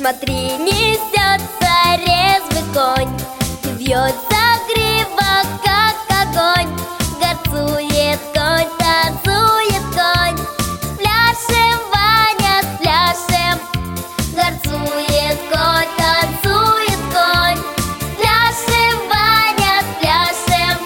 Смотри, несется резвый конь, вьет загривок, как огонь. Горцует конь, танцует конь, с пляшем, Ваня, с пляшем. Горцует конь, танцует конь, с пляшем, Ваня, с пляшем.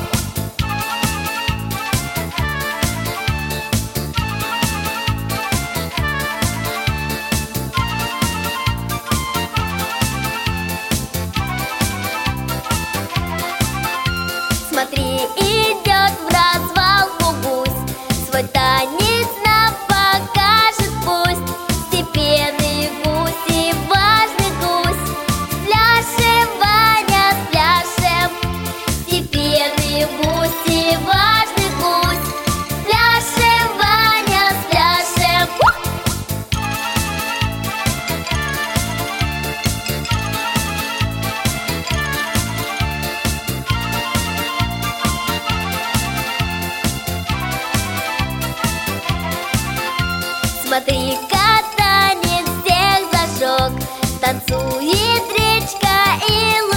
Смотри, идет в развалку гусь, свой танец нам покажет пусть. Степенный гусь и важный гусь, с пляшем, Ваня, с пляшем. Степенный гусь и важный гусь, с пляшем, Ваня, с пляшем. Смотри-ка, танец всех зажег, танцует речка и луг.